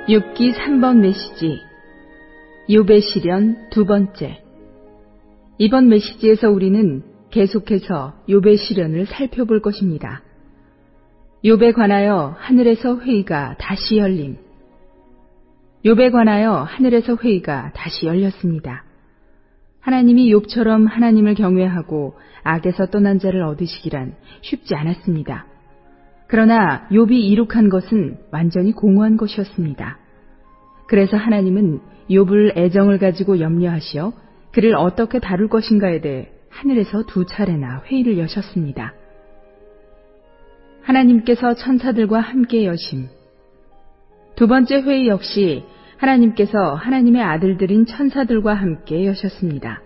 욥기 3번 메시지 욥의 시련 두 번째. 이번 메시지에서 우리는 계속해서 욥의 시련을 살펴볼 것입니다. 욥에 관하여 하늘에서 회의가 다시 열림. 욥에 관하여 하늘에서 회의가 다시 열렸습니다. 하나님이 욥처럼 하나님을 경외하고 악에서 떠난 자를 얻으시기란 쉽지 않았습니다. 그러나 욥이 이룩한 것은 완전히 공허한 것이었습니다. 그래서 하나님은 욥을 애정을 가지고 염려하시어 그를 어떻게 다룰 것인가에 대해 하늘에서 두 차례나 회의를 여셨습니다. 하나님께서 천사들과 함께 여심. 두 번째 회의 역시 하나님께서 하나님의 아들들인 천사들과 함께 여셨습니다.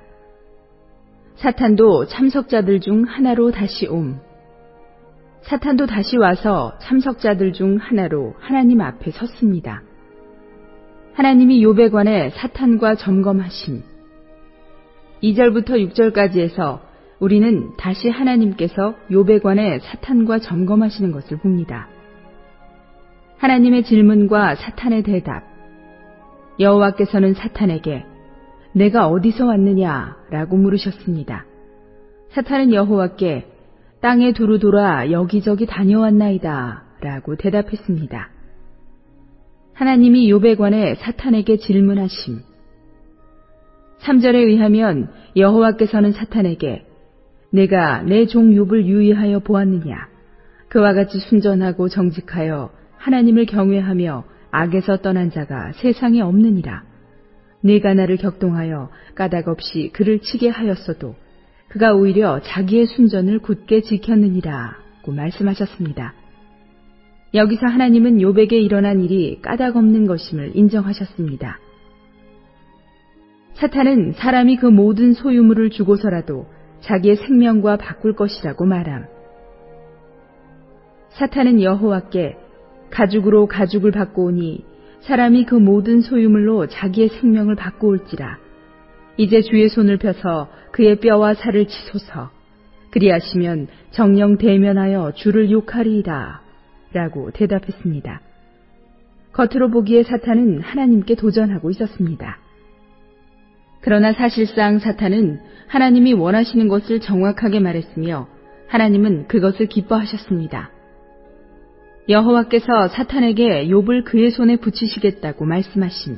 사탄도 참석자들 중 하나로 다시 옴. 사탄도 다시 와서 참석자들 중 하나로 하나님 앞에 섰습니다. 하나님이 욥에 관해 사탄과 점검하심. 2절부터 6절까지 해서 우리는 다시 하나님께서 욥에 관해 사탄과 점검하시는 것을 봅니다. 하나님의 질문과 사탄의 대답. 여호와께서는 사탄에게 내가 어디서 왔느냐 라고 물으셨습니다. 사탄은 여호와께 땅에 두루 돌아 여기저기 다녀왔나이다 라고 대답했습니다. 하나님이 욥에 관해 사탄에게 질문하심. 3절에 의하면 여호와께서는 사탄에게 내가 내 종 욥을 유의하여 보았느냐. 그와 같이 순전하고 정직하여 하나님을 경외하며 악에서 떠난 자가 세상에 없느니라. 네가 나를 격동하여 까닭없이 그를 치게 하였어도 그가 오히려 자기의 순전을 굳게 지켰느니라고 말씀하셨습니다. 여기서 하나님은 욥에게 일어난 일이 까닭없는 것임을 인정하셨습니다. 사탄은 사람이 그 모든 소유물을 주고서라도 자기의 생명과 바꿀 것이라고 말함. 사탄은 여호와께 가죽으로 가죽을 바꾸오니 사람이 그 모든 소유물로 자기의 생명을 바꾸올지라. 이제 주의 손을 펴서 그의 뼈와 살을 치소서. 그리하시면 정령 대면하여 주를 욕하리이다. 라고 대답했습니다. 겉으로 보기에 사탄은 하나님께 도전하고 있었습니다. 그러나 사실상 사탄은 하나님이 원하시는 것을 정확하게 말했으며 하나님은 그것을 기뻐하셨습니다. 여호와께서 사탄에게 욥을 그의 손에 붙이시겠다고 말씀하심.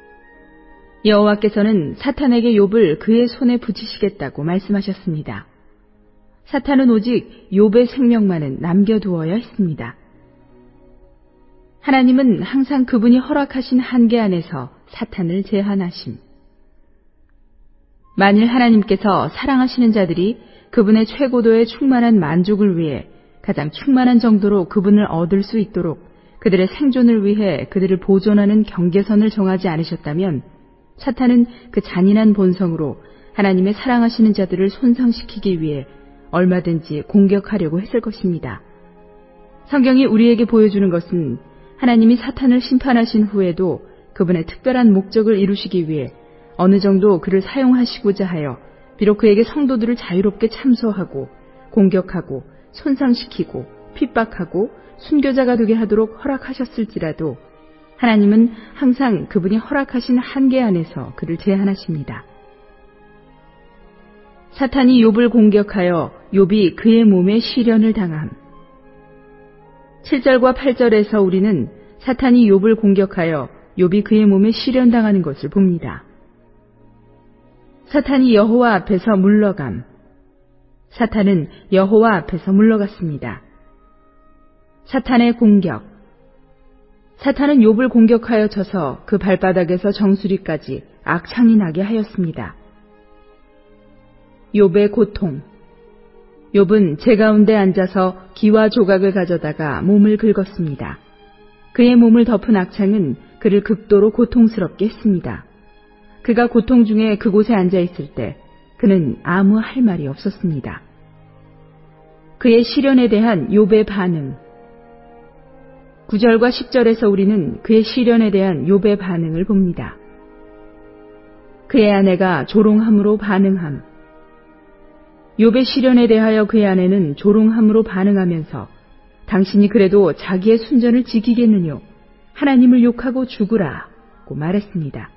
여호와께서는 사탄에게 욥을 그의 손에 붙이시겠다고 말씀하셨습니다. 사탄은 오직 욥의 생명만은 남겨두어야 했습니다. 하나님은 항상 그분이 허락하신 한계 안에서 사탄을 제한하심. 만일 하나님께서 사랑하시는 자들이 그분의 최고도의 충만한 만족을 위해 가장 충만한 정도로 그분을 얻을 수 있도록 그들의 생존을 위해 그들을 보존하는 경계선을 정하지 않으셨다면 사탄은 그 잔인한 본성으로 하나님의 사랑하시는 자들을 손상시키기 위해 얼마든지 공격하려고 했을 것입니다. 성경이 우리에게 보여주는 것은 하나님이 사탄을 심판하신 후에도 그분의 특별한 목적을 이루시기 위해 어느 정도 그를 사용하시고자 하여 비록 그에게 성도들을 자유롭게 참소하고 공격하고 손상시키고 핍박하고 순교자가 되게 하도록 허락하셨을지라도 하나님은 항상 그분이 허락하신 한계 안에서 그를 제한하십니다. 사탄이 욥을 공격하여 욥이 그의 몸에 시련을 당함. 7절과 8절에서 우리는 사탄이 욥을 공격하여 욥이 그의 몸에 시련당하는 것을 봅니다. 사탄이 여호와 앞에서 물러감. 사탄은 여호와 앞에서 물러갔습니다. 사탄의 공격. 사탄은 욥을 공격하여 쳐서 그 발바닥에서 정수리까지 악창이 나게 하였습니다. 욥의 고통. 욥은 제 가운데 앉아서 기와 조각을 가져다가 몸을 긁었습니다. 그의 몸을 덮은 악창은 그를 극도로 고통스럽게 했습니다. 그가 고통 중에 그곳에 앉아 있을 때 그는 아무 할 말이 없었습니다. 그의 시련에 대한 욥의 반응. 9절과 10절에서 우리는 그의 시련에 대한 욥의 반응을 봅니다. 그의 아내가 조롱함으로 반응함. 욥의 시련에 대하여 그의 아내는 조롱함으로 반응하면서 당신이 그래도 자기의 순전을 지키겠느뇨? 하나님을 욕하고 죽으라고 말했습니다.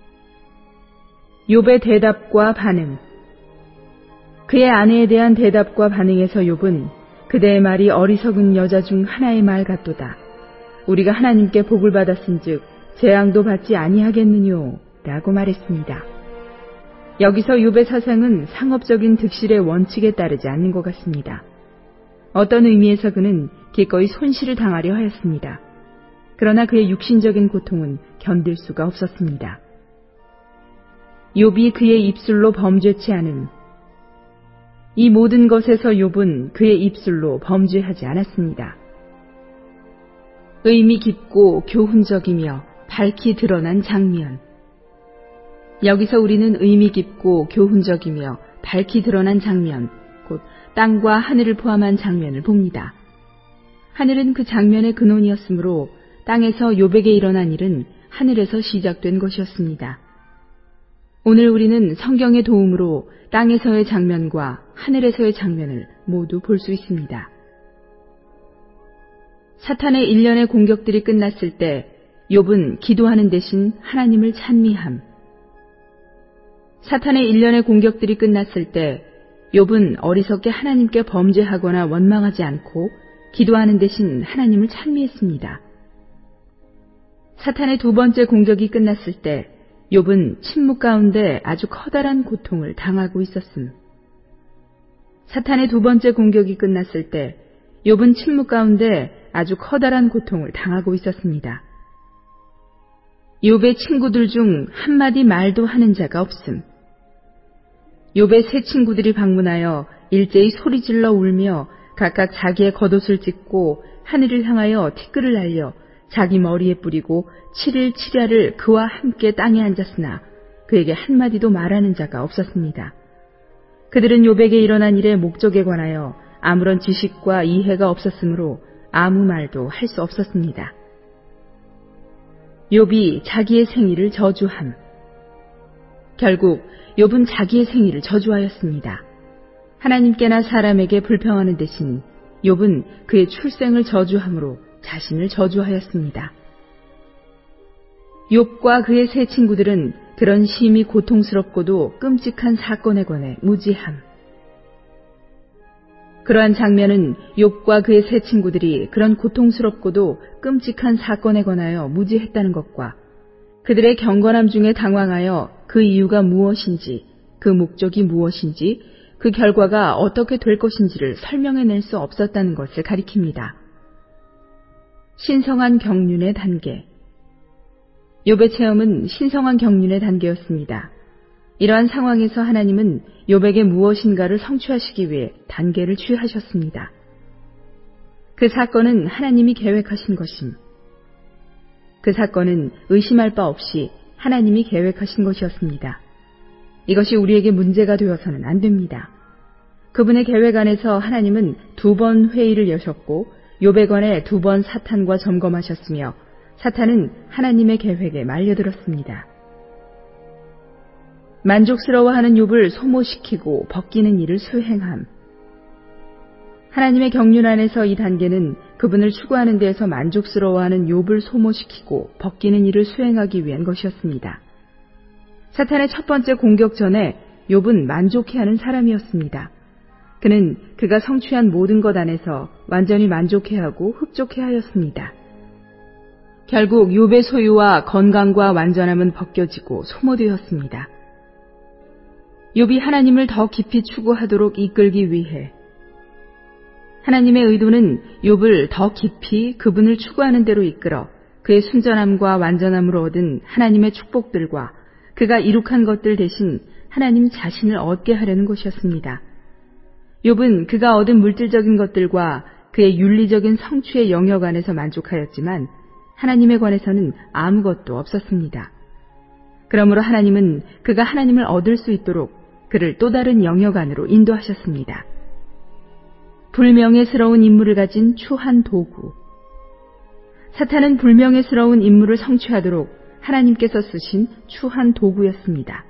욥의 대답과 반응. 그의 아내에 대한 대답과 반응에서 욥은 그대의 말이 어리석은 여자 중 하나의 말 같도다. 우리가 하나님께 복을 받았은즉 재앙도 받지 아니하겠느뇨 라고 말했습니다. 여기서 욥의 사상은 상업적인 득실의 원칙에 따르지 않는 것 같습니다. 어떤 의미에서 그는 기꺼이 손실을 당하려 하였습니다. 그러나 그의 육신적인 고통은 견딜 수가 없었습니다. 욥이 그의 입술로 범죄치 않은 이 모든 것에서 욥은 그의 입술로 범죄하지 않았습니다. 의미 깊고 교훈적이며 밝히 드러난 장면. 여기서 우리는 의미 깊고 교훈적이며 밝히 드러난 장면, 곧 땅과 하늘을 포함한 장면을 봅니다. 하늘은 그 장면의 근원이었으므로 땅에서 욥에게 일어난 일은 하늘에서 시작된 것이었습니다. 오늘 우리는 성경의 도움으로 땅에서의 장면과 하늘에서의 장면을 모두 볼 수 있습니다. 사탄의 일련의 공격들이 끝났을 때 욥은 기도하는 대신 하나님을 찬미함. 사탄의 일련의 공격들이 끝났을 때 욥은 어리석게 하나님께 범죄하거나 원망하지 않고 기도하는 대신 하나님을 찬미했습니다. 사탄의 두 번째 공격이 끝났을 때 욥은 침묵 가운데 아주 커다란 고통을 당하고 있었음. 사탄의 두 번째 공격이 끝났을 때 욥은 침묵 가운데 아주 커다란 고통을 당하고 있었습니다. 욥의 친구들 중 한마디 말도 하는 자가 없음. 욥의 세 친구들이 방문하여 일제히 소리질러 울며 각각 자기의 겉옷을 찢고 하늘을 향하여 티끌을 날려 자기 머리에 뿌리고 7일 7야를 그와 함께 땅에 앉았으나 그에게 한마디도 말하는 자가 없었습니다. 그들은 욥에게 일어난 일의 목적에 관하여 아무런 지식과 이해가 없었으므로 아무 말도 할 수 없었습니다. 욥이 자기의 생일을 저주함. 결국 욥은 자기의 생일을 저주하였습니다. 하나님께나 사람에게 불평하는 대신 욥은 그의 출생을 저주함으로 자신을 저주하였습니다. 욥과 그의 세 친구들은 그런 심히 고통스럽고도 끔찍한 사건에 관해 무지함. 그러한 장면은 욥과 그의 세 친구들이 그런 고통스럽고도 끔찍한 사건에 관하여 무지했다는 것과 그들의 경건함 중에 당황하여 그 이유가 무엇인지, 그 목적이 무엇인지, 그 결과가 어떻게 될 것인지를 설명해낼 수 없었다는 것을 가리킵니다. 신성한 경륜의 단계. 욥의 체험은 신성한 경륜의 단계였습니다. 이러한 상황에서 하나님은 욥에게 무엇인가를 성취하시기 위해 단계를 취하셨습니다. 그 사건은 하나님이 계획하신 것임. 그 사건은 의심할 바 없이 하나님이 계획하신 것이었습니다. 이것이 우리에게 문제가 되어서는 안 됩니다. 그분의 계획 안에서 하나님은 2번 회의를 여셨고 욥에 관해 2번 사탄과 점검하셨으며 사탄은 하나님의 계획에 말려들었습니다. 만족스러워하는 욥을 소모시키고 벗기는 일을 수행함. 하나님의 경륜 안에서 이 단계는 그분을 추구하는 데에서 만족스러워하는 욥을 소모시키고 벗기는 일을 수행하기 위한 것이었습니다. 사탄의 첫 번째 공격 전에 욥은 만족해하는 사람이었습니다. 그는 그가 성취한 모든 것 안에서 완전히 만족해하고 흡족해하였습니다. 결국 욥의 소유와 건강과 완전함은 벗겨지고 소모되었습니다. 욥이 하나님을 더 깊이 추구하도록 이끌기 위해 하나님의 의도는 욥을 더 깊이 그분을 추구하는 대로 이끌어 그의 순전함과 완전함으로 얻은 하나님의 축복들과 그가 이룩한 것들 대신 하나님 자신을 얻게 하려는 것이었습니다. 욥은 그가 얻은 물질적인 것들과 그의 윤리적인 성취의 영역 안에서 만족하였지만 하나님에 관해서는 아무것도 없었습니다. 그러므로 하나님은 그가 하나님을 얻을 수 있도록 그를 또 다른 영역 안으로 인도하셨습니다. 불명예스러운 임무를 가진 추한 도구. 사탄은 불명예스러운 임무를 성취하도록 하나님께서 쓰신 추한 도구였습니다.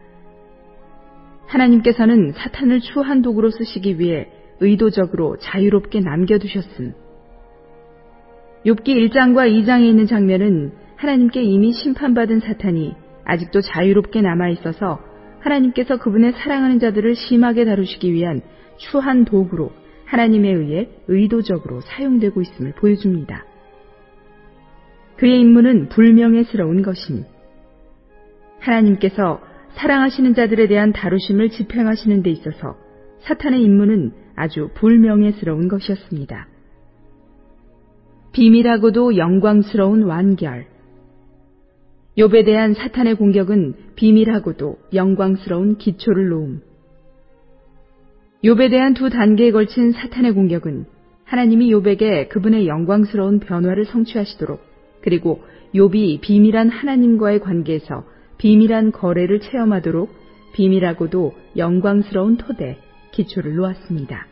하나님께서는 사탄을 추한 도구로 쓰시기 위해 의도적으로 자유롭게 남겨두셨음. 욥기 1장과 2장에 있는 장면은 하나님께 이미 심판받은 사탄이 아직도 자유롭게 남아있어서 하나님께서 그분의 사랑하는 자들을 심하게 다루시기 위한 추한 도구로 하나님에 의해 의도적으로 사용되고 있음을 보여줍니다. 그의 임무는 불명예스러운 것임. 하나님께서 사랑하시는 자들에 대한 다루심을 집행하시는 데 있어서 사탄의 임무는 아주 불명예스러운 것이었습니다. 비밀하고도 영광스러운 완결. 욥에 대한 사탄의 공격은 비밀하고도 영광스러운 기초를 놓음. 욥에 대한 두 단계에 걸친 사탄의 공격은 하나님이 욥에게 그분의 영광스러운 변화를 성취하시도록, 그리고 욥이 비밀한 하나님과의 관계에서 비밀한 거래를 체험하도록 비밀하고도 영광스러운 토대, 기초를 놓았습니다.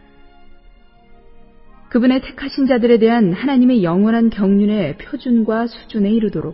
그분의 택하신 자들에 대한 하나님의 영원한 경륜의 표준과 수준에 이르도록.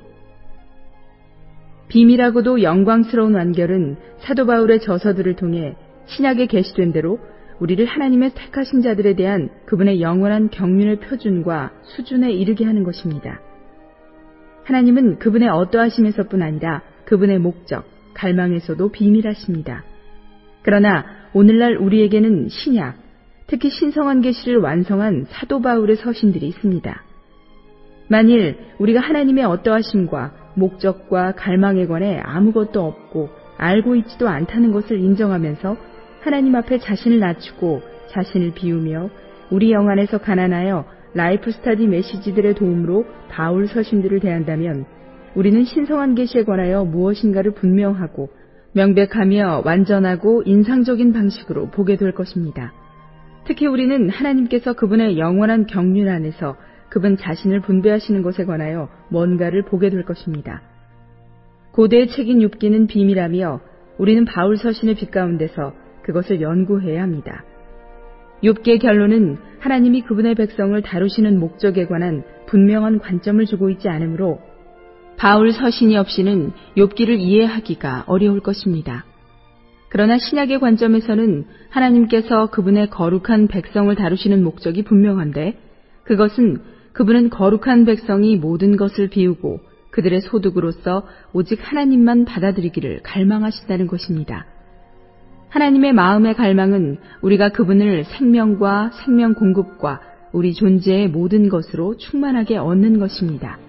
비밀하고도 영광스러운 완결은 사도 바울의 저서들을 통해 신약에 계시된 대로 우리를 하나님의 택하신 자들에 대한 그분의 영원한 경륜의 표준과 수준에 이르게 하는 것입니다. 하나님은 그분의 어떠하심에서뿐 아니라 그분의 목적, 갈망에서도 비밀하십니다. 그러나 오늘날 우리에게는 신약, 특히 신성한 계시를 완성한 사도 바울의 서신들이 있습니다. 만일 우리가 하나님의 어떠하심과 목적과 갈망에 관해 아무것도 없고 알고 있지도 않다는 것을 인정하면서 하나님 앞에 자신을 낮추고 자신을 비우며 우리 영 안에서 가난하여 라이프 스타디 메시지들의 도움으로 바울 서신들을 대한다면 우리는 신성한 계시에 관하여 무엇인가를 분명하고 명백하며 완전하고 인상적인 방식으로 보게 될 것입니다. 특히 우리는 하나님께서 그분의 영원한 경륜 안에서 그분 자신을 분배하시는 것에 관하여 뭔가를 보게 될 것입니다. 고대의 책인 욥기는 비밀하며 우리는 바울 서신의 빛 가운데서 그것을 연구해야 합니다. 욥기의 결론은 하나님이 그분의 백성을 다루시는 목적에 관한 분명한 관점을 주고 있지 않으므로 바울 서신이 없이는 욥기를 이해하기가 어려울 것입니다. 그러나 신약의 관점에서는 하나님께서 그분의 거룩한 백성을 다루시는 목적이 분명한데 그것은 그분은 거룩한 백성이 모든 것을 비우고 그들의 소득으로서 오직 하나님만 받아들이기를 갈망하신다는 것입니다. 하나님의 마음의 갈망은 우리가 그분을 생명과 생명 공급과 우리 존재의 모든 것으로 충만하게 얻는 것입니다.